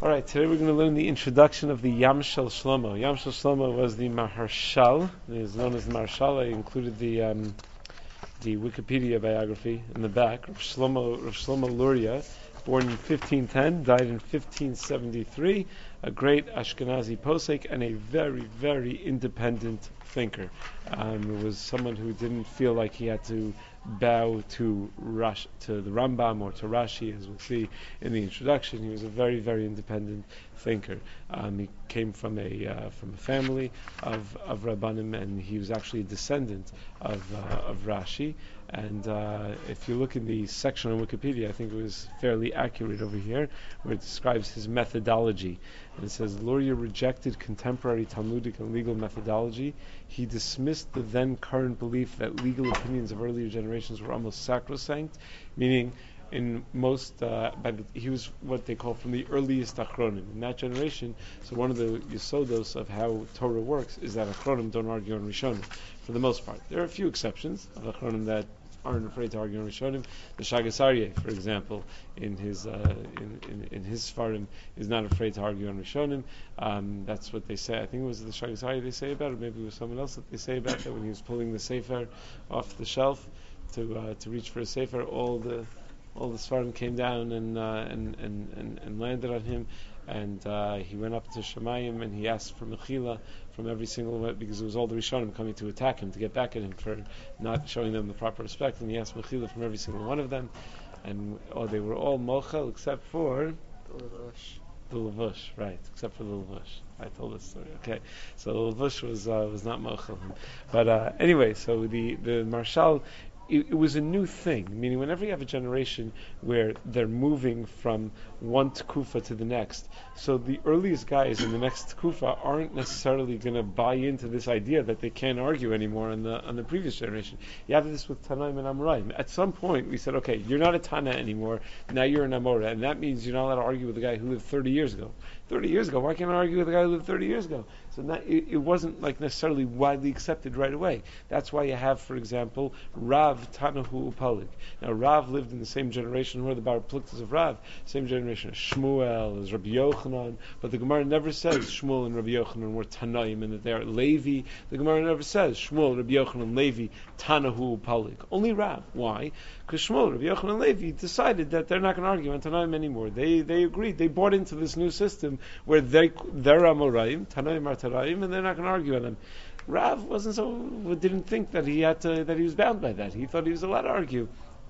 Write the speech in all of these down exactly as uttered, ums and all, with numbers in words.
All right, today we're going to learn the introduction of the Yam Shel Shlomo. Yam Shel Shlomo was the Maharshal. He is known as the Maharshal. I included the um, the Wikipedia biography in the back. Rav Shlomo, Rav Shlomo Luria, born in fifteen ten, died in fifteen seventy-three, a great Ashkenazi posek and a very, very independent thinker. Um, was someone who didn't feel like he had to bow to Rash, to the Rambam or to Rashi, as we'll see in the introduction. He was a very, very independent thinker. Um, he came from a uh, from a family of of Rabbanim, and he was actually a descendant of uh, of Rashi. And uh, if you look in the section on Wikipedia, I think it was fairly accurate over here, where it describes his methodology. And it says, Luria rejected contemporary Talmudic and legal methodology. He dismissed the then current belief that legal opinions of earlier generations were almost sacrosanct, meaning in most, uh, by the, he was what they call from the earliest Achronim. In that generation, so one of the Yesodos of how Torah works is that Achronim don't argue on Rishonim, for the most part. There are a few exceptions of Achronim that aren't afraid to argue on Rishonim. The Shagas Aryeh, for example, in his uh, in, in, in his Sfarim, is not afraid to argue on Rishonim. Um, that's what they say. I think it was the Shagas Aryeh they say about it, or maybe it was someone else that they say about that when he was pulling the Sefer off the shelf to uh, to reach for a Sefer, all the all the Sfarim came down and, uh, and, and, and, and landed on him, and uh, he went up to Shemayim and he asked for Mechila from every single one, because it was all the Rishonim coming to attack him, to get back at him for not showing them the proper respect, and he asked Mechila from every single one of them, and oh, they were all Mochel except for The Levush. the Levush, right, except for the Levush. I told this story. Okay, so the Levush was uh, was not Mochel, but uh, anyway, so the the Marshal. It, it was a new thing, meaning whenever you have a generation where they're moving from one tekufa to the next, so the earliest guys in the next tekufa aren't necessarily going to buy into this idea that they can't argue anymore on the on the previous generation. You have this with Tanaim and Amoraim. At some point, we said, okay, you're not a Tana anymore, now you're an Amora, and that means you're not allowed to argue with a guy who lived thirty years ago. thirty years ago, why can't I argue with a guy who lived thirty years ago? So that, it, it wasn't like necessarily widely accepted right away. That's why you have, for example, Rav Tanahu Upalik. Now Rav lived in the same generation, who are the Bar Pluktas of Rav, same generation as Shmuel, as Rabbi Yochanan, but the Gemara never says Shmuel and Rabbi Yochanan were Tanaim and that they are Levi. The Gemara never says Shmuel, Rabbi Yochanan, Levi, Tanahu Upalik. Only Rav. Why? Because Shmuel, Rabbi Yochanan, and Levi decided that they're not going to argue on Tanaim anymore. They they agreed. They bought into this new system where they they're Amoraim, Tanaim are Tanaim, and they're not going to argue on them. Rav wasn't so didn't think that he had to that he was bound by that. He thought he was allowed to argue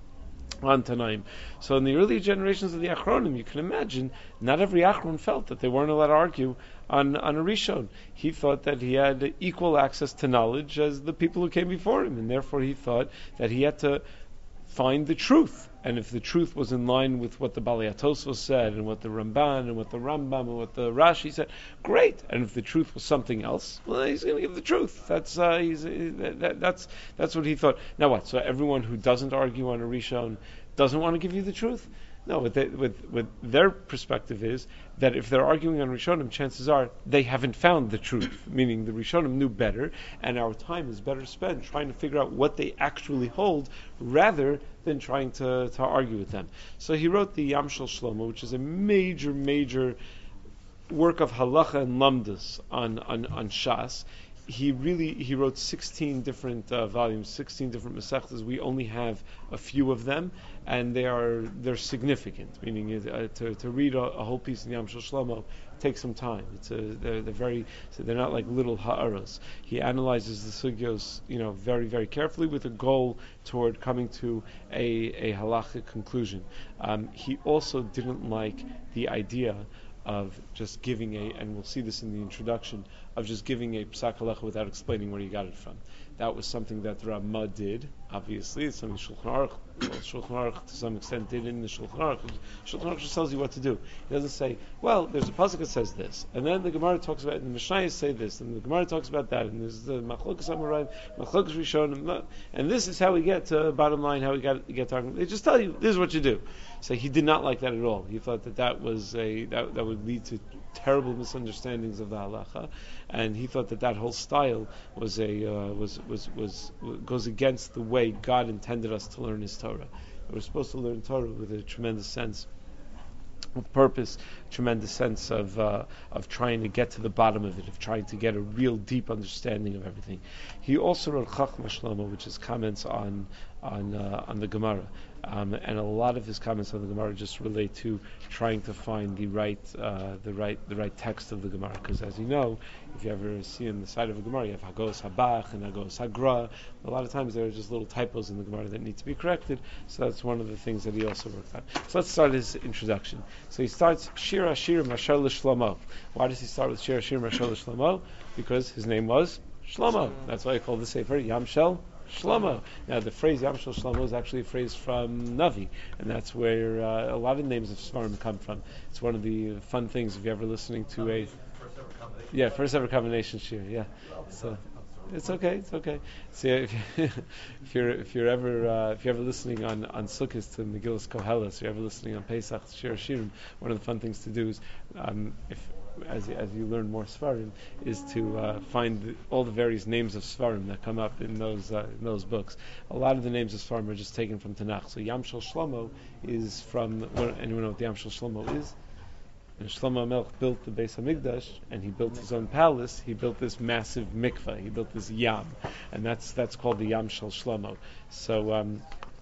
on Tanaim. So in the early generations of the Achronim, you can imagine not every Achron felt that they weren't allowed to argue on on a Rishon. He thought that he had equal access to knowledge as the people who came before him, and therefore he thought that he had to find the truth. And if the truth was in line with what the Balei HaTosfos said, and what the Ramban, and what the Rambam, and what the Rashi said, great. And if the truth was something else, well, he's going to give the truth. That's uh, he's, uh, that, that's that's what he thought. Now what? So everyone who doesn't argue on a Rishon doesn't want to give you the truth? No, what, they, what, what their perspective is that if they're arguing on Rishonim, chances are they haven't found the truth, meaning the Rishonim knew better, and our time is better spent trying to figure out what they actually hold rather than trying to, to argue with them. So he wrote the Yam Shel Shlomo, which is a major, major work of halacha and lamdas on, on, on Shas. He really he wrote sixteen different uh, volumes, sixteen different masechtas. We only have a few of them, and they are they're significant. Meaning uh, to to read a, a whole piece in Yam Shel Shlomo takes some time. It's a, they're, they're very so they're not like little ha'aros. He analyzes the sugyos, you know, very very carefully with a goal toward coming to a a halachic conclusion. Um, he also didn't like the idea of just giving a, and we'll see this in the introduction, of just giving a psak halacha without explaining where he got it from. That was something that the Ramah did, obviously. It's something Shulchan Aruch, well, Shulchan Aruch to some extent did in the Shulchan Aruch. Shulchan Aruch just tells you what to do. He doesn't say, well, there's a pasuk that says this, and then the Gemara talks about it, and the Mishnayos say this, and the Gemara talks about that, and there's the Machlokas Amoraim, Machlokas Rishonim, and this is how we get to bottom line, how we got get talking. They just tell you, this is what you do. So he did not like that at all. He thought that that was a that, that would lead to terrible misunderstandings of the halacha, and he thought that that whole style was a uh, was, was was goes against the way God intended us to learn His Torah. We're supposed to learn Torah with a tremendous sense with purpose, tremendous sense of uh, of trying to get to the bottom of it, of trying to get a real deep understanding of everything. He also wrote Chachma Shlomo, which is comments on on uh, on the Gemara, um, and a lot of his comments on the Gemara just relate to trying to find the right uh, the right the right text of the Gemara. Because as you know, if you ever see on the side of a Gemara, you have Hagos Habach and Hagos Hagra. A lot of times there are just little typos in the Gemara that need to be corrected. So that's one of the things that he also worked on. So let's start his introduction. So he starts Shir Ashir Mashal Shlomo. Why does he start with Shir Ashir Mashal Shlomo? Because his name was Shlomo. That's why I call the Sefer Yamshel Shlomo. Now the phrase Yamshel Shlomo is actually a phrase from Navi, and that's where uh, a lot of names of Svarim come from. It's one of the fun things if you're ever listening to a yeah first ever combination shir. Yeah, so it's okay, it's okay. So if, you, if you're if you're ever uh, if you're ever listening on on Sukkot to Megillas Koheles, or you're ever listening on Pesach Shir Shirim, one of the fun things to do is um, if as as you learn more Svarim, is to uh, find the, all the various names of Svarim that come up in those uh, in those books. A lot of the names of Svarim are just taken from Tanakh. So Yamshel Shlomo is from, what, anyone know what the Yamshel Shlomo is? And Shlomo HaMelech built the Beis HaMikdash, and he built his own palace. He built this massive mikveh. He built this yam, and that's that's called the Yamshel Shlomo. So. Um,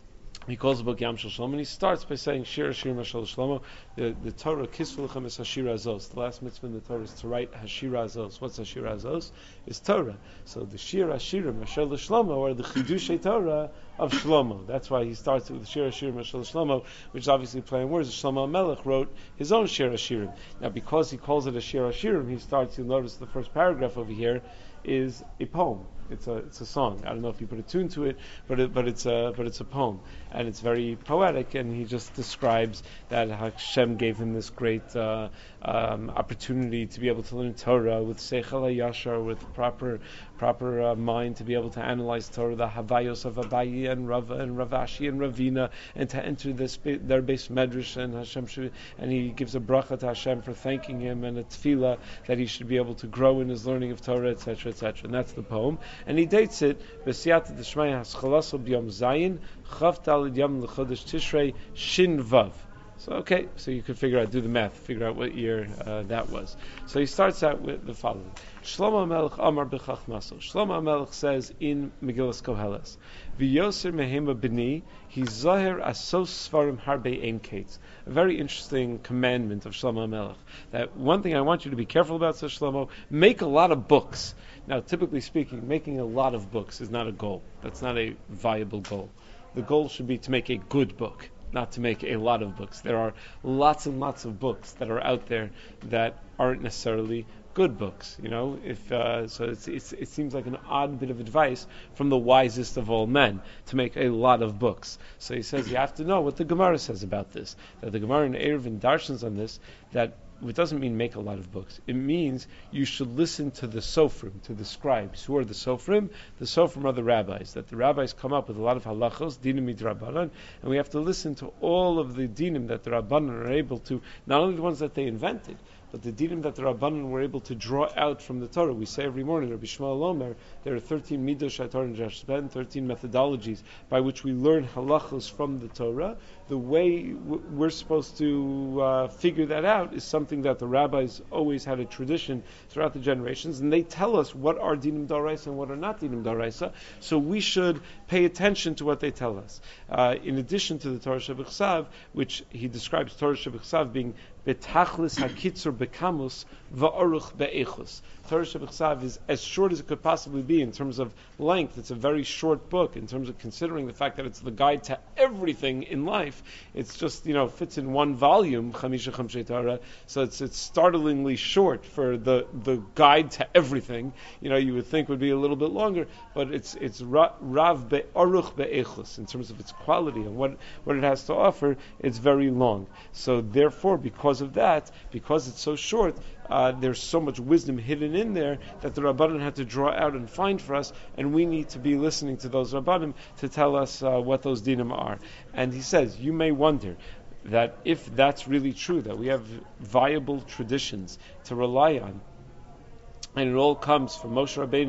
He calls the book Yam Shel Shlomo, and he starts by saying Shir Ashir Mashal Shlomo. The the Torah Kisvulechem is Hashira Azos. The last mitzvah in the Torah is to write Hashira Azos. What's Hashira Azos? Is Torah. So the Shir Ashir Mashal Shlomo are the Chidushay Torah of Shlomo. That's why he starts with Shir Ashir Mashal Shlomo, which is obviously playing words. Shlomo HaMelech wrote his own Shir Ashirim. Now, because he calls it a Shir Ashirim, he starts. You'll notice the first paragraph over here is a poem. It's a it's a song. I don't know if you put a tune to it, but it, but it's a but it's a poem, and it's very poetic. And he just describes that Hashem gave him this great uh, um, opportunity to be able to learn Torah with Seichel HaYashar, with proper proper uh, mind to be able to analyze Torah, the Havayos of Abayi and Rava and Ravashi and Ravina, and to enter this their base medrash, and Hashem should, and he gives a bracha to Hashem for thanking him, and a tefillah that he should be able to grow in his learning of Torah, et cetera, et cetera. And that's the poem. And he dates it B'siyata D'Shmaya Haschalaso B'Yom Zayin Chav Talid Yom L'Chodesh Tishrei Shin Vav. So okay, so you could figure out, do the math, figure out what year uh, that was. So he starts out with the following: Shlomo HaMelech Amar B'Chachmaso. Shlomo HaMelech says in Megillas Koheles, V'yoser mehema b'ni he zoher asos svarim harbe ein kates. A very interesting commandment of Shlomo HaMelech. That one thing I want you to be careful about, says Shlomo, make a lot of books. Now, typically speaking, making a lot of books is not a goal. That's not a viable goal. The goal should be to make a good book, not to make a lot of books. There are lots and lots of books that are out there that aren't necessarily good books. You know, if uh, so, it's, it's, it seems like an odd bit of advice from the wisest of all men to make a lot of books. So he says you have to know what the Gemara says about this. That the Gemara in Eruvin darshans on this, that it doesn't mean make a lot of books. It means you should listen to the Sofrim, to the scribes. Who are the Sofrim? The Sofrim are the rabbis. That the rabbis come up with a lot of halachos, dinim midrabanan, and we have to listen to all of the dinim that the rabbanan are able to, not only the ones that they invented, but the dinim that the Rabbanan were able to draw out from the Torah. We say every morning, Rabbi Shmuel Omer, there are thirteen midos shaTorah and thirteen methodologies by which we learn halachos from the Torah. The way w- we're supposed to uh, figure that out is something that the rabbis always had a tradition throughout the generations, and they tell us what are dinim d'oraisa and what are not dinim d'oraisa, so we should pay attention to what they tell us. Uh, in addition to the Torah Shebechsav, which he describes Torah Shebechsav being betachlis hakitzur bekamus va'oruch be'echus. Torah Shebechsav is as short as it could possibly be in terms of length. It's a very short book in terms of considering the fact that it's the guide to everything in life. It's just, you know, fits in one volume, Chamisha Chamshei Torah, so it's it's startlingly short for the, the guide to everything. You know, you would think would be a little bit longer, but it's it's Rav Be'aruch Be'echus in terms of its quality and what, what it has to offer. It's very long. So therefore, because of that, because it's so short, Uh, there's so much wisdom hidden in there that the Rabbanim had to draw out and find for us, and we need to be listening to those Rabbanim to tell us uh, what those dinim are. And he says, you may wonder that if that's really true, that we have viable traditions to rely on, and it all comes from Moshe Rabbeinu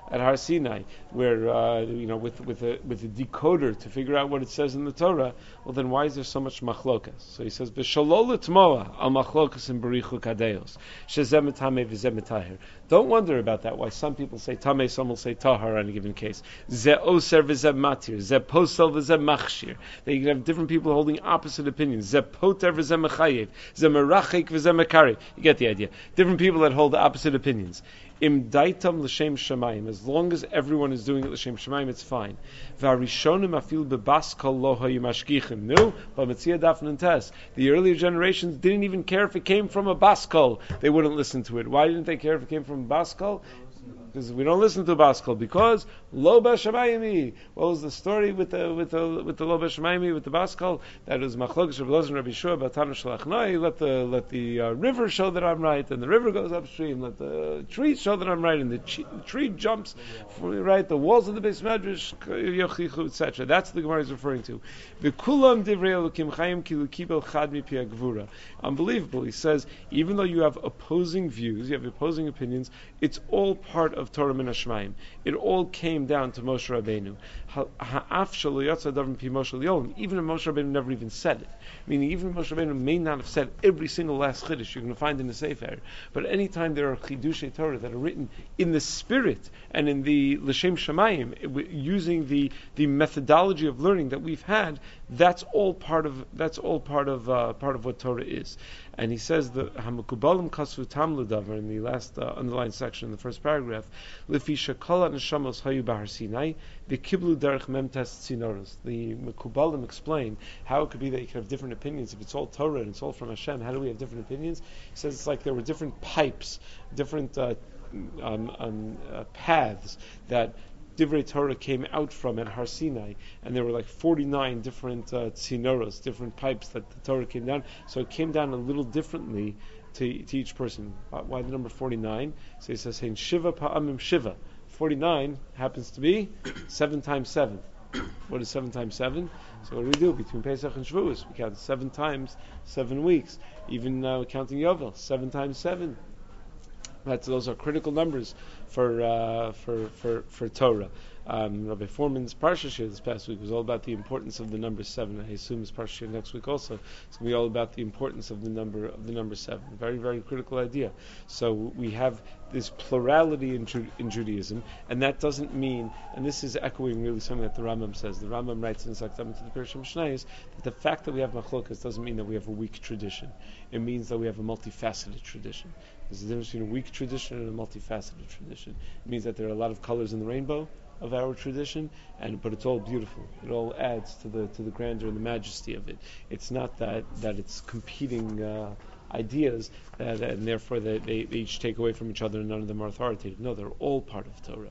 at Har Sinai, where uh, you know with with a with a decoder to figure out what it says in the Torah, well then why is there so much machlokas? So he says b'shalol l'tmoa al machlokas in berichu kadeos shezem tamei v'zem tahir. Don't wonder about that. Why some people say tamei, some will say tahar on a given case. Ze oser v'zem matir, ze posel v'zem machshir. They can have different people holding opposite opinions. Ze poter v'zem mechayev, ze merachik v'zem mekari. You get the idea. Different people that hold the opposite opinions. Im daitam l'shem shamayim. As long as everyone is doing it l'shem shamayim, it's fine. V'arishonim afil bebaskol lo hayu mashgichim. No, but Metzia Dafn Tes. The earlier generations didn't even care if it came from a baskol. They wouldn't listen to it. Why didn't they care if it came from a baskol? Because we don't listen to Baskal, because Lo Bashamayimi. What was the story with the with the with the Lo Bashamayimi with the Baskal? That was Machlokes Rav Elazar and Rabbi Shua Batana Shalachnoi. Let the let the uh, river show that I'm right, and the river goes upstream. Let the trees show that I'm right, and the chi- tree jumps for, right. The walls of the base medrash, Yochichu, et cetera. That's the Gemara is referring to. The Kulam Divrei Elokim Chaim Kilu Kibel Chad Mipi Agvura. Unbelievable. He says even though you have opposing views, you have opposing opinions, it's all part of Torah Min Hashmayim. It all came down to Moshe Rabbeinu. Even if Moshe Rabbeinu never even said it, meaning even if Moshe Rabbeinu may not have said every single last chiddush you're going to find in the Sefer, but anytime there are chidushei Torah that are written in the spirit and in the l'shem shamayim, using the the methodology of learning that we've had, that's all part of that's all part of uh, part of what Torah is. And he says the Hamakubalim Kasvu Tam L'Davar in the last uh, underlined section in the first paragraph, Lefi Shekala Neshamos Hayu Bahar Sinai, the Kiblu Derech Memtes Tzinoros. The Mekubalim explain how it could be that you could have different opinions if it's all Torah and it's all from Hashem. How do we have different opinions? He says it's like there were different pipes, different uh, um, um, uh, paths that Divrei Torah came out from at Har Sinai, and there were like forty-nine different uh, tzinoros, different pipes that the Torah came down. So it came down a little differently to, to each person. Why the number forty-nine? So he says, "Hein Shiva Pa'amim Shiva." forty-nine happens to be seven times seven. What is seven times seven? So what do we do between Pesach and Shavuos? We count seven times seven weeks. Even uh, counting Yovel, seven times seven. That's, those are critical numbers for uh, for, for for Torah. Um, Rabbi Foreman's Parsha Shir this past week was all about the importance of the number seven. I assume his Parsha Shir next week also. It's going to be all about the importance of the number of the number seven. Very, very critical idea. So we have this plurality in, Ju- in Judaism, and that doesn't mean, and this is echoing really something that the Rambam says. The Rambam writes in Zaktam to the Pirush Mishnayos that the fact that we have machlokas doesn't mean that we have a weak tradition. It means that we have a multifaceted tradition. There's a difference between a weak tradition and a multifaceted tradition. It means that there are a lot of colors in the rainbow of our tradition, and but it's all beautiful. It all adds to the to the grandeur and the majesty of it. It's not that that it's competing uh, ideas, uh, and therefore they, they, they each take away from each other and none of them are authoritative. No, they're all part of Torah.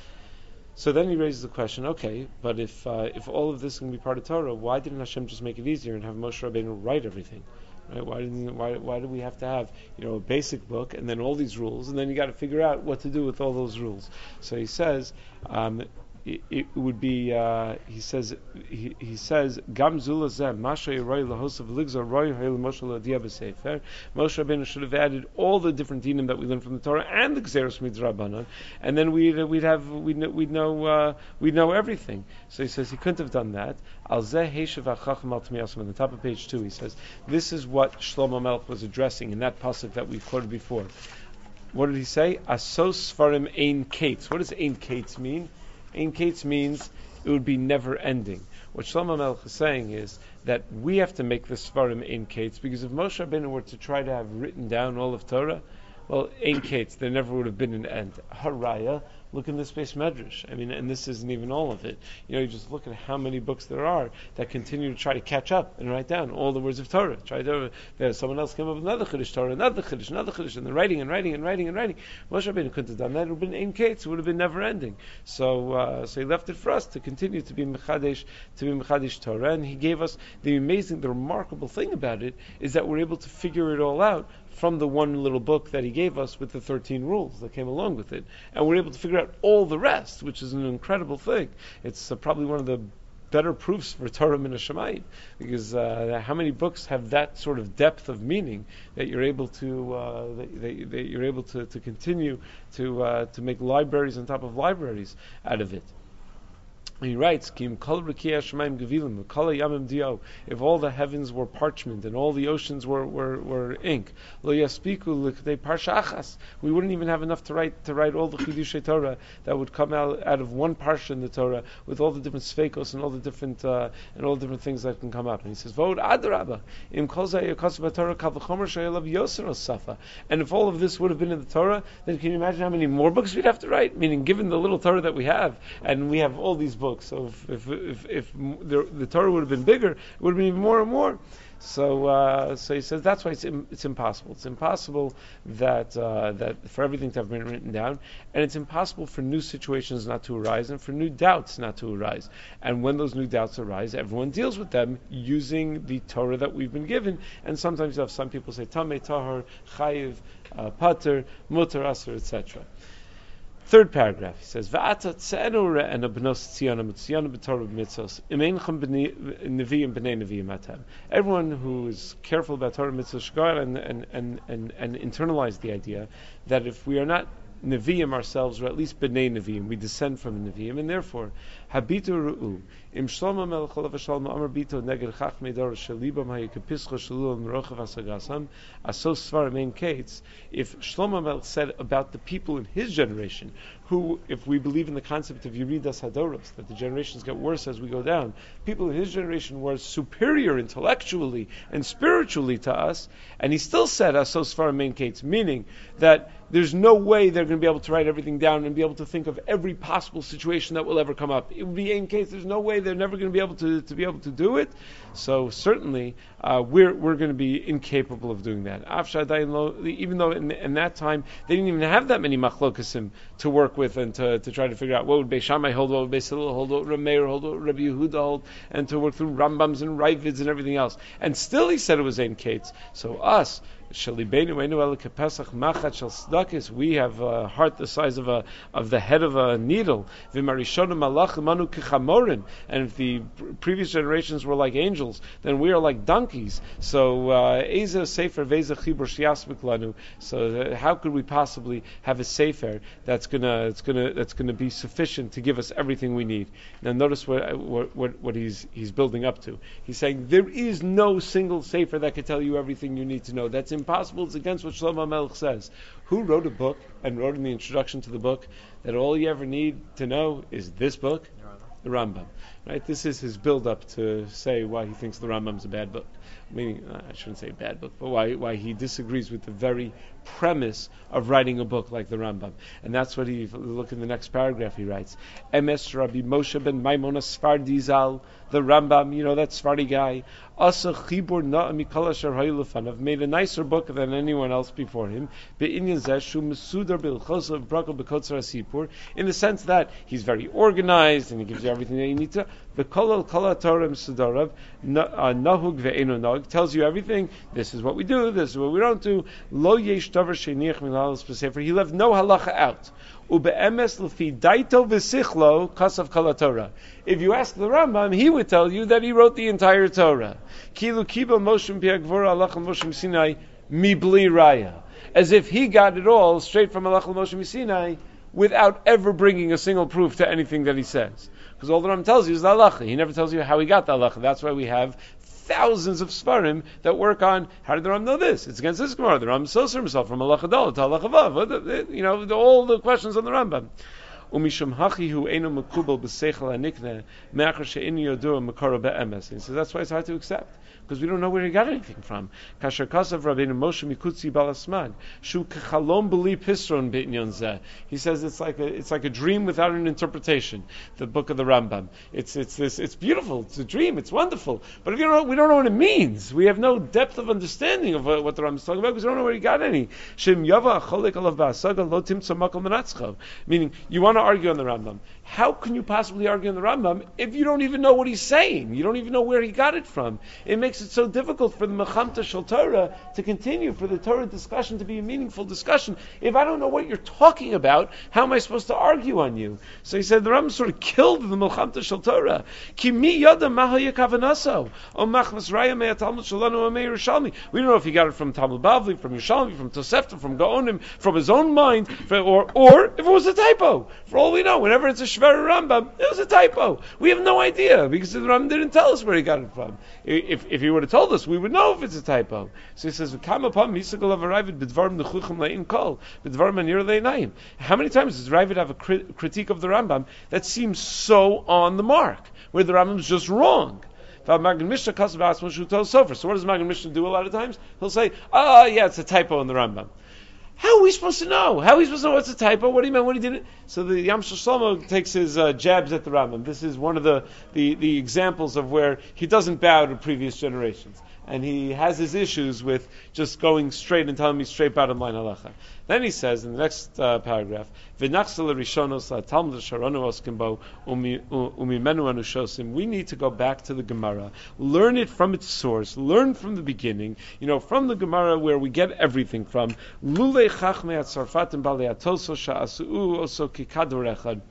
So then he raises the question: okay, but if uh, if all of this can be part of Torah, why didn't Hashem just make it easier and have Moshe Rabbeinu write everything? Right? Why didn't why why do we have to have you know a basic book and then all these rules, and then you got to figure out what to do with all those rules? So he says um, it, it would be uh, he says he, he says Gam Zulazem Masha Yeroy Lahosav Ligzor Roy Hayl Moshe Ladia B'Sefer. Moshe Rabbeinu should have added all the different dinim that we learned from the Torah and the Gzeros Midrabanan, and then we'd we'd have we'd know we'd know, uh, we'd know everything. So he says he couldn't have done that. Al Zeh Heishav HaChacham Al Tmiyasam. On the top of page two, he says this is what Shlomo Melech was addressing in that pasuk that we've quoted before. What did he say? Asos Svarim Ein Kates. What does Ein Kates mean? Ein Kates means it would be never ending. What Shlomo Melech is saying is that we have to make the Svarim Ein Kates, because if Moshe Rabbeinu were to try to have written down all of Torah, well, Ein Kates, there never would have been an end. Haraya, look in the space medrash. I mean, and this isn't even all of it. You know, you just look at how many books there are that continue to try to catch up and write down all the words of Torah. Try to, there's someone else came up with another chiddush Torah, another chiddush, another chiddush, and they're writing and writing and writing and writing. Moshe Rabbeinu couldn't have done that. It would have been Ein Kates. It would have been never ending. So, uh, so he left it for us to continue to be mechadesh, to be mechadesh Torah, and he gave us the amazing, the remarkable thing about it is that we're able to figure it all out from the one little book that he gave us with the thirteen rules that came along with it. And we're able to figure out all the rest, which is an incredible thing. It's uh, probably one of the better proofs for Torah min hashamayim, because uh, how many books have that sort of depth of meaning that you're able to uh, that, that, that you're able to, to continue to uh, to make libraries on top of libraries out of it. He writes, "Kim kol rikei hashamayim gevilim, kol hayamim dio." If all the heavens were parchment and all the oceans were, were, were ink, lo yaspiku l'kdei parsha achas. We wouldn't even have enough to write to write all the chidushei Torah that would come out out of one parsha in the Torah, with all the different sfeikos and all the different uh, and all the different things that can come up. And he says, "Vod adrabah, im kol zeh yakasav b'Torah kal v'chomer sheyelav yoser osafa." And if all of this would have been in the Torah, then can you imagine how many more books we'd have to write? Meaning, given the little Torah that we have, and we have all these books. So if if, if, if the, the Torah would have been bigger, it would have been even more and more. So uh, so he says that's why it's im- it's impossible. It's impossible that uh, that for everything to have been written down, and it's impossible for new situations not to arise and for new doubts not to arise. And when those new doubts arise, everyone deals with them using the Torah that we've been given. And sometimes you have some people say Tamei, Tahor, Chayiv, uh, Pater, Mutar, Aser, et cetera. Third paragraph, he says, "Va'ata tzenu re'ena b'nos tziyana mitziyana b'torah b'mitzos imeinchem neviim b'nei neviim atem." Everyone who is careful about Torah mitzvos shgar and and and and and internalize the idea that if we are not Nevi'im ourselves, or at least B'nei Nevi'im, we descend from Nevi'im, and therefore, Habitu Ru'u, Im Shlomo Melech Olav Shalom Amar Bito Neged Chachmei Dor Shalibam Hayikapischa Shalul Merochav Asagasam Asos Svarim Ein Kates. If Shlomo Melech said about the people in his generation, who, if we believe in the concept of Yeridas Hadoros, that the generations get worse as we go down, people in his generation were superior intellectually and spiritually to us, and he still said Asos Svarim Ein Kates, meaning that there's no way they're going to be able to write everything down and be able to think of every possible situation that will ever come up. It would be in case there's no way they're never going to be able to, to be able to do it. So certainly uh, we're we're going to be incapable of doing that. Even though in, in that time they didn't even have that many machlokasim to work with and to, to try to figure out what would Beis Shammai hold, what would Beis Hillel hold, what would Rabbi Meir hold, what would Rabbi Yehuda hold, and to work through Rambams and Ravids and everything else. And still he said it was Ein Kates. So us, we have a heart the size of a of the head of a needle. And if the previous generations were like angels, then we are like donkeys. So uh, so how could we possibly have a sefer that's gonna it's gonna that's gonna be sufficient to give us everything we need? Now notice what what what, what he's he's building up to. He's saying there is no single sefer that could tell you everything you need to know. That's impossible. It's against what Shlomo Melech says. Who wrote a book and wrote in the introduction to the book that all you ever need to know is this book? The Rambam. Right? This is his build-up to say why he thinks the Rambam's a bad book. Meaning, uh, I shouldn't say bad book, but why why he disagrees with the very premise of writing a book like the Rambam. And that's what he, look in the next paragraph, he writes, M S Rabbi Moshe ben Maimon Sfardi Zal, the Rambam, you know, that Sfardi guy, Asa Chibur Na Mikol Asher Hayu Lefanav, made a nicer book than anyone else before him, Be'inyan Zeh Shu Mesudar B'Ilchos B'Brakel B'Kotzar HaSipur, in the sense that he's very organized and he gives you everything that you need to. V'Kol Kol HaTorah Mesudarav Nahug Ve'eno Nahug, tells you everything. This is what we do, this is what we don't do. Lo Yesh Davar Sheiniach Milhalos B'Sefer, he left no halacha out. Ube'emes L'fi Daito V'Sichlo Kasav Kol HaTorah. If you ask the Rambam, he would tell you that he wrote the entire Torah. Kilu Kiba Moshe Piagvora Alach Moshe Sinai Mibli Raya, as if he got it all straight from Alach Moshe Sinai without ever bringing a single proof to anything that he says. Because all the Rambam tells you is the halacha. He never tells you how he got the halacha. That's why we have thousands of svarim that work on how did the Rambam know this? It's against this Gemara. The Rambam soser himself from halacha dal to halacha vav. You know, the, all the questions on the Rambam. Umishum hachi hu eno mekubel b'seichel hanikne me'achar she'ini yodur mekara be'emes. He says that's why it's hard to accept, because we don't know where he got anything from. Kasher kasav Rabbeinu Moshe mikutzi balasman shu kechalom b'li pisron be'inyon zeh. He says it's like a it's like a dream without an interpretation. The book of the Rambam. It's it's this it's beautiful. It's a dream. It's wonderful. But if you don't know, we don't know what it means. We have no depth of understanding of what, what the Rambam is talking about, because we don't know where he got any. Shem yava acholek alav ba'asaga lo timtza makom menatzchav. Meaning, you want to to argue on the Rambam. How can you possibly argue on the Rambam if you don't even know what he's saying? You don't even know where he got it from. It makes it so difficult for the Mechamta Shel Torah to continue, for the Torah discussion to be a meaningful discussion. If I don't know what you're talking about, how am I supposed to argue on you? So he said the Rambam sort of killed the Mechamta Shel Torah. Ki mi yada mahaya kavanaso o machmas raya mei Talmud shalanu o mei Yerushalmi. We don't know if he got it from Talmud Bavli, from Yerushalmi, from Tosefta, from Gaonim, from his own mind, or or if it was a typo. For all we know, whenever it's a Shver Rambam, it was a typo. We have no idea because the Rambam didn't tell us where he got it from. If if he would have told us, we would know if it's a typo. So he says, how many times does Ravid have a crit- critique of the Rambam that seems so on the mark, where the Rambam is just wrong? So what does Magen Mishnah do a lot of times? He'll say, oh yeah, it's a typo in the Rambam. How are we supposed to know? How are we supposed to know what's a typo? What do you mean? What he didn't? So the Yam Shel Shlomo takes his uh, jabs at the Rambam. This is one of the, the, the examples of where he doesn't bow to previous generations. And he has his issues with just going straight and telling me straight bottom line halacha. Then he says in the next uh, paragraph, "V'nachsel rishonos Talmud sharanu oskimbo umimenu anushosim." We need to go back to the Gemara, learn it from its source, learn from the beginning. You know, from the Gemara where we get everything from. Lulei chachmei atzarfatim balei atoso sha'asuu oso kikador echad.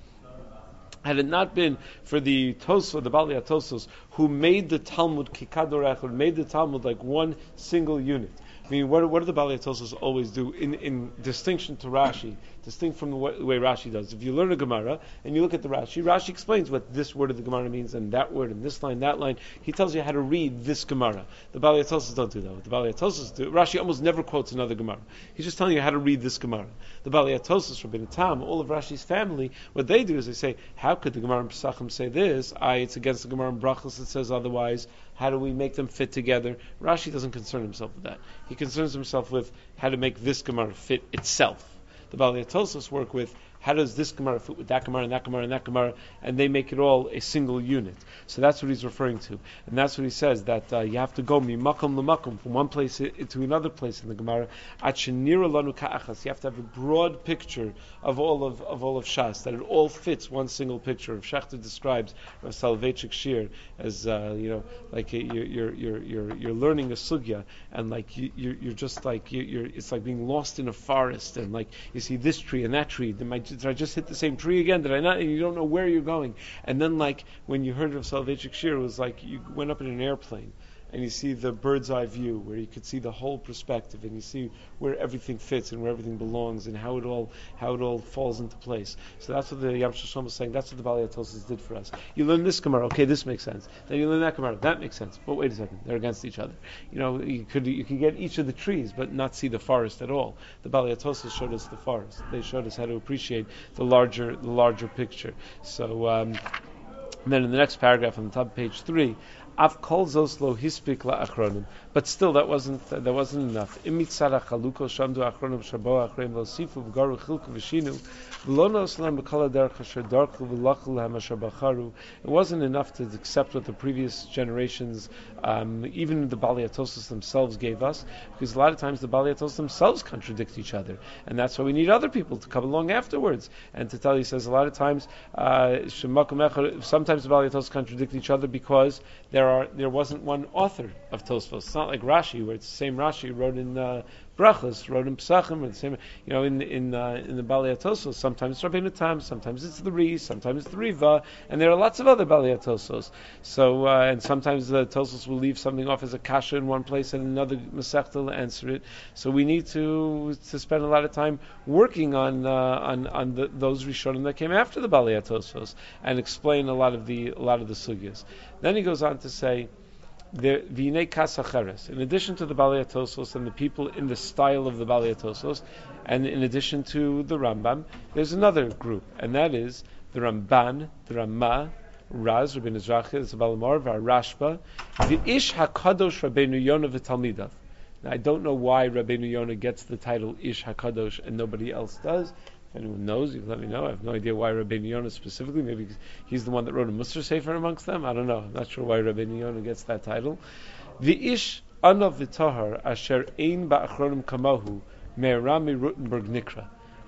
Had it not been for the Tosfos, the Bali Tosos, who made the Talmud kikador echad, made the Talmud like one single unit. I mean, what, what do the Bali Tosos always do in, in distinction to Rashi, distinct from the way, the way Rashi does? If you learn a Gemara and you look at the Rashi, Rashi explains what this word of the Gemara means and that word and this line, that line. He tells you how to read this Gemara. The Bali Tosos don't do that. What the Bali Tosos do, Rashi almost never quotes another Gemara. He's just telling you how to read this Gemara. The Bali Tosos, Rabbeinu Tam, all of Rashi's family, what they do is they say, how could the Gemara in Pesachim say this? I, it's against the Gemara in Brachos that says otherwise. How do we make them fit together? Rashi doesn't concern himself with that. He concerns himself with how to make this Gemara fit itself. The Baalei Tosos work with how does this Gemara fit with that Gemara and that Gemara and that Gemara, and they make it all a single unit. So that's what he's referring to, and that's what he says, that uh, you have to go mimakom lemakom, from one place I- to another place in the Gemara. At shenira lanu ka'achas, you have to have a broad picture of all of of all of Shas, that it all fits one single picture. If Schachter describes Rav Soloveitchik Shir as uh, you know, like you're you're you're you're you're learning a sugya, and like you, you're you're just like you, you're it's like being lost in a forest, and like you see this tree and that tree. There might Did I just hit the same tree again? Did I not? And you don't know where you're going. And then, like, when you heard of Soloveitchik Shir, it was like you went up in an airplane and you see the bird's eye view, where you could see the whole perspective, and you see where everything fits and where everything belongs, and how it all how it all falls into place. So that's what the Yam Shel Shlomo was saying. That's what the Baalei Tosos did for us. You learn this Gemara, okay, this makes sense. Then you learn that Gemara, that makes sense. But wait a second, they're against each other. You know, you could you could get each of the trees, but not see the forest at all. The Baalei Tosos showed us the forest. They showed us how to appreciate the larger the larger picture. So. Um, and then in the next paragraph on the top of page three, Av kol zos lo hispik la achronim. But still, that wasn't that wasn't enough. Imitzara chaluko shamdu achronim shabo achronim lo sifu v'garu chilku v'shinu v'lo noslam b'kala derech asher darku v'lachul lahem asher bacharu. It wasn't enough to accept what the previous generations, um, even the Baalei Tosos themselves, gave us, because a lot of times the Baalei Tosos themselves contradict each other, and that's why we need other people to come along afterwards and to tell you. He says a lot of times, uh, sometimes the Baalei Tosos contradict each other because there are there wasn't one author of Tosfos. It's not like Rashi, where it's the same Rashi who wrote in uh, Brachos, wrote in Pesachim, or the same, you know, in in uh, in the Baalei Tosos. Sometimes it's Rabbeinu Tam, sometimes it's the Ri, sometimes it's the Riva, and there are lots of other Baalei Tosos. So uh, and sometimes the Tosos will leave something off as a kasha in one place, and another Masechta will answer it. So we need to to spend a lot of time working on uh, on on the, those Rishonim that came after the Baalei Tosos and explain a lot of the a lot of the sugyas. Then he goes on to say, the Vinei Kasacheres, in addition to the Baalei Tosos and the people in the style of the Baalei Tosos, and in addition to the Rambam, there's another group, and that is the Ramban, the Ramah, Raz, Rabbeinu Zrachia, the Balamor, Rashba, the Ish HaKadosh Rabbeinu Yonah v'Talmidav. Now, I don't know why Rabbeinu Yonah gets the title Ish HaKadosh and nobody else does. If anyone knows, you can let me know. I have no idea why Rabbeinu Yonah specifically. Maybe he's the one that wrote a Musar Sefer amongst them. I don't know. I'm not sure why Rabbeinu Yonah gets that title. The Ish Anav V'Tahar Asher Ein Ba'achronim Kamahu Me'erami Rutenberg Nikra.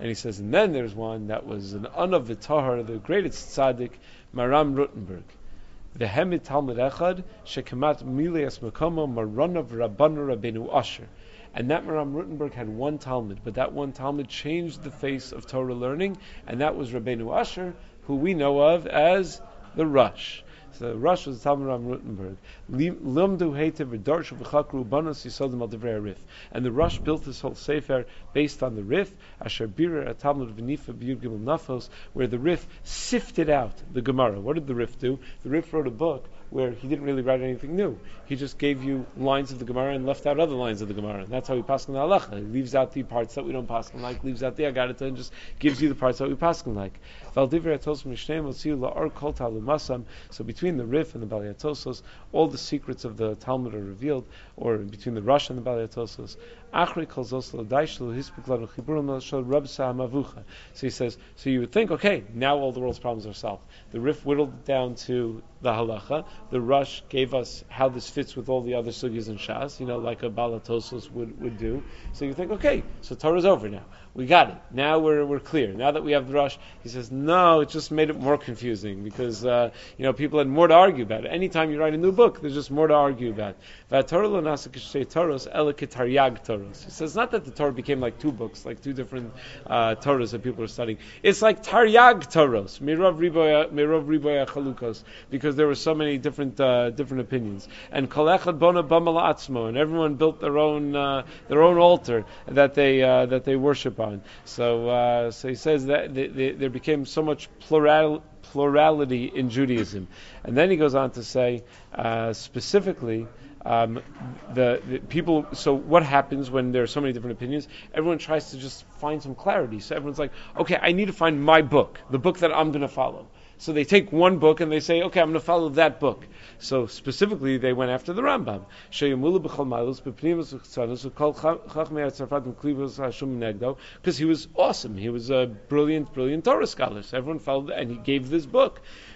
And he says, and then there's one that was an Anav V'Tahar, the greatest tzaddik, Maram Rutenberg. The Hemid Talmud Echad, Shekamat Milias Makomo, Maranav Rabbanu Rabbeinu Asher. And that Maram Rutenberg had one Talmud, but that one Talmud changed the face of Torah learning, and that was Rabbeinu Asher, who we know of as the Rush. So the Rush was the Talmud Ram Rutenberg. Limdu Heitev V'Darshu V'Chakru Banos Yisodim Al Divrei Rif. And the Rush built this whole sefer based on the Rif, Asher Bira a Talmud V'Nifa B'Yud Gimel Nafos, where the Rif sifted out the Gemara. What did the Rif do? The Rif wrote a book where he didn't really write anything new. He just gave you lines of the Gemara and left out other lines of the Gemara. And that's how we paskin the halacha. He leaves out the parts that we don't paskin like, leaves out the agadita, and just gives you the parts that we paskin like. So between the Rif and the Balei Tosos, all the secrets of the Talmud are revealed, or between the Rosh and the Balei Tosos. So he says, so you would think, okay, now all the world's problems are solved. The Rif whittled it down to the halacha. The Rush gave us how this fits with all the other sugyas and shas, you know, like a Balatosos would, would do. So you think, okay, so Torah's over now. We got it. Now we're we're clear. Now that we have the Rush, he says, no, it just made it more confusing because uh, you know people had more to argue about. Anytime you write a new book, there's just more to argue about. He says not that the Torah became like two books, like two different uh, Torahs that people are studying. It's like Taryag Toros, Mirov Riboya Chalukos, because there were so many different uh, different opinions. And Kol Echad Bona Bamala Atzmo, and everyone built their own uh, their own altar that they uh, that they worship on. So uh, so he says that they, they, there became so much plural, plurality in Judaism. And then he goes on to say uh, specifically Um, the, the people. So what happens when there are so many different opinions? Everyone tries to just find some clarity. So everyone's like, okay, I need to find my book, the book that I'm going to follow. So they take one book and they say, okay, I'm going to follow that book. So specifically, they went after the Rambam, because he was awesome. He was a brilliant, brilliant Torah scholar. So everyone followed, and he gave this book.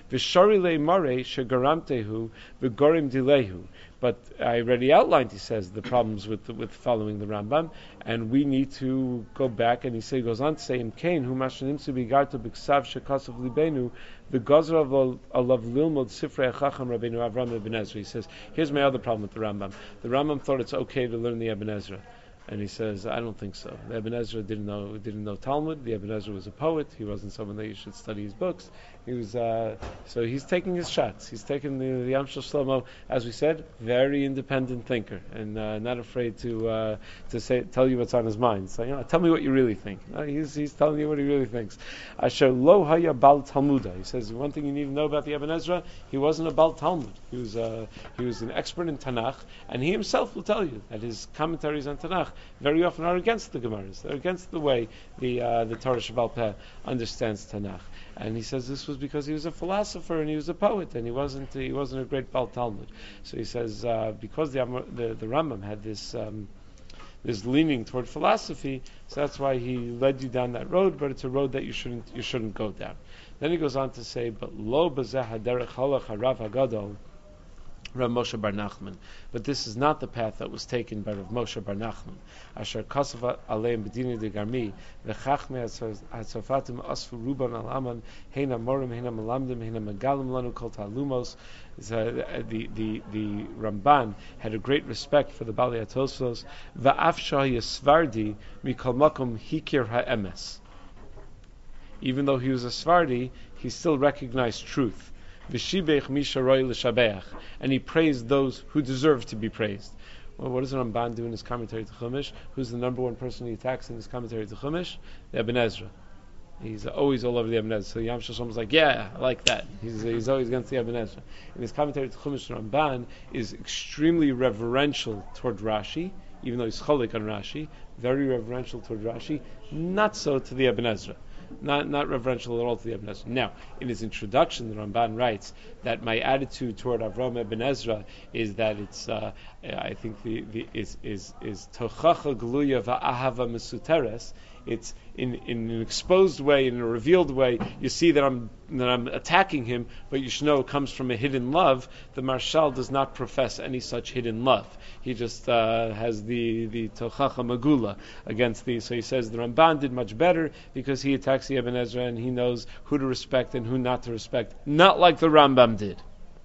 But I already outlined, he says, the problems with with following the Rambam, and we need to go back. And he say, goes on to say, "Im kain hu mashanim su bigarto b'ksav shekasav libenu the gazra alav lilmod sifrei chacham Rabbeinu Avram Ibn Ezra." He says, here's my other problem with the Rambam. The Rambam thought it's okay to learn the Ibn Ezra. And he says, I don't think so. The Ibn Ezra didn't know didn't know Talmud. The Ibn Ezra was a poet. He wasn't someone that you should study his books. He was uh, so he's taking his shots. He's taking the, the Yam Shel Shlomo, as we said, very independent thinker, and uh, not afraid to uh, to say tell you what's on his mind. So you know, tell me what you really think. No, he's he's telling you what he really thinks. Asher lo haya bal Talmuda. He says one thing you need to know about the Ibn Ezra: he wasn't a bal Talmud. He was uh, he was an expert in Tanakh, and he himself will tell you that his commentaries on Tanakh very often are against the Gemaras. They're against the way the uh, the Torah Shebal Peh understands Tanakh. And he says this was because he was a philosopher and he was a poet, and he wasn't he wasn't a great Baal Talmud. So he says uh, because the, the the Rambam had this um, this leaning toward philosophy, so that's why he led you down that road. But it's a road that you shouldn't you shouldn't go down. Then he goes on to say, but lo b'zeh haderech halach harav hagadol Rav Moshe Bar Nachman. But this is not the path that was taken by Rav Moshe Bar Nachman. Asher kasava aleim bedini de garmi v'chachmei hatzofatim asfu ruban al aman heina morim heina malamdim heina megalim lanu kol talumos. The the the Ramban had a great respect for the Balei Tosos. Va'af shah yisvardi mikol makom hikir ha'emes. Even though he was a Svardi, he still recognized truth. V'shibech misha roi l'shabeach, and he praised those who deserve to be praised. Well, what does the Ramban do in his commentary to Chumash? Who's the number one person he attacks in his commentary to Chumash? The Ibn Ezra. He's always all over the Ibn Ezra. So Yam Shel Shlomo was like, yeah, I like that. He's he's always against the Ibn Ezra. In his commentary to Chumash, the Ramban is extremely reverential toward Rashi, even though he's cholik on Rashi. Very reverential toward Rashi. Not so to the Ibn Ezra. Not not reverential at all to the Ibn Ezra. Now, in his introduction, the Ramban writes that my attitude toward Avram Ibn Ezra is that it's, uh, I think, the, the is is is tochacha gluya va'ahava mesuteres. it's in, in an exposed way, in a revealed way, you see that I'm that I'm attacking him, but you should know it comes from a hidden love. The Marshal does not profess any such hidden love. He just uh, has the the Tochacha Magula against these. So he says the Ramban did much better because he attacks the Ibn Ezra and he knows who to respect and who not to respect, not like the Rambam did.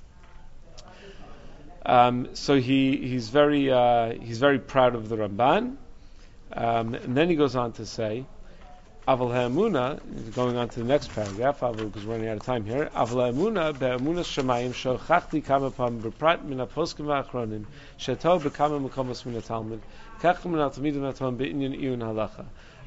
Um, so he he's very uh, he's very proud of the Ramban, um, and then he goes on to say, Aval ha'emuna, going on to the next paragraph, Aval, because we're running out of time here. Aval ha'emuna be'emunas shamayim shochachti kama pam beprat min haposkim va'achronim sheto bekama mekomos min haTalmud kach min haTalmidim haTom be'inyan iyun halacha.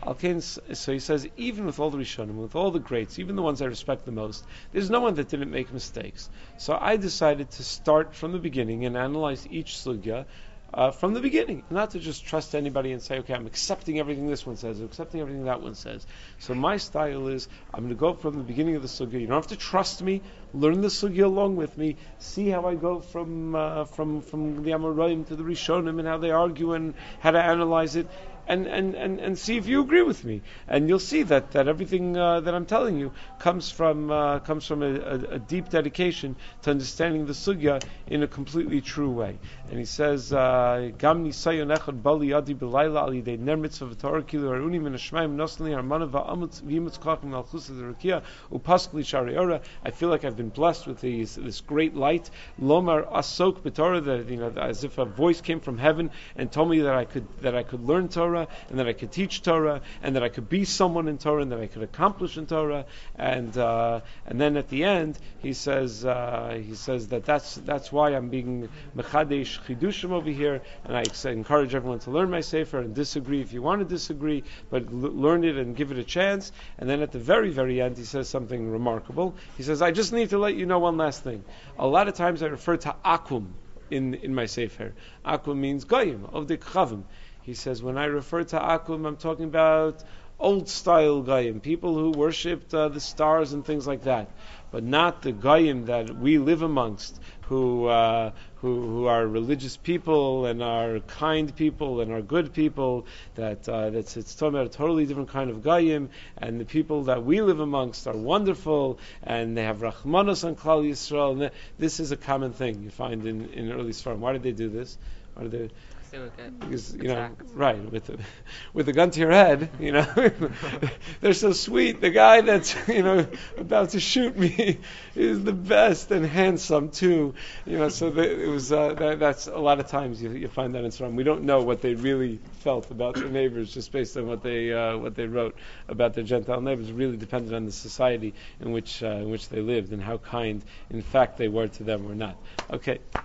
So he says, even with all the Rishonim, with all the greats, even the ones I respect the most, there's no one that didn't make mistakes. So I decided to start from the beginning and analyze each sugya uh, from the beginning, not to just trust anybody and say, okay, I'm accepting everything this one says, I'm accepting everything that one says. So my style is, I'm going to go from the beginning of the sugya. You don't have to trust me. Learn the sugya along with me. See how I go from uh, from from the Amoraim to the Rishonim and how they argue and how to analyze it. And, and, and, and see if you agree with me, and you'll see that, that everything uh, that I'm telling you comes from uh, comes from a, a, a deep dedication to understanding the sugya in a completely true way. And he says, "Gam nisayon echad bali adi b'layla ali dei ner mitzvah v'torah kilu aruni min hashmayim nosli harmana v'amutz v'yimutz kachim malchus d'rakia upaskli shari ora." I feel like I've been blessed with these, this great light. Lomar asok b'torah, that you know, as if a voice came from heaven and told me that I could that I could learn Torah. And that I could teach Torah, and that I could be someone in Torah, and that I could accomplish in Torah, and uh, and then at the end he says uh, he says that that's that's why I'm being mechadesh chidushim over here, and I encourage everyone to learn my sefer and disagree if you want to disagree, but l- learn it and give it a chance. And then at the very very end he says something remarkable. He says, I just need to let you know one last thing. A lot of times I refer to akum in in my sefer. Akum means goyim of the chavim. He says, when I refer to Akum, I'm talking about old-style Goyim, people who worshipped uh, the stars and things like that, but not the Goyim that we live amongst, who uh, who, who are religious people and are kind people and are good people. That uh, that's it's talking about a totally different kind of Goyim, and the people that we live amongst are wonderful, and they have Rachmanos on Klal Yisrael. And this is a common thing you find in, in early Sfarim. Why did they do this? Why did they? Because, you know, right, with the, with the gun to your head, you know, they're so sweet. The guy that's, you know, about to shoot me is the best and handsome too, you know. So the, it was uh, that, that's a lot of times you, you find that in Sfarim. We don't know what they really felt about their neighbors just based on what they uh, what they wrote about their Gentile neighbors. It really depended on the society in which uh, in which they lived and how kind, in fact, they were to them or not. Okay.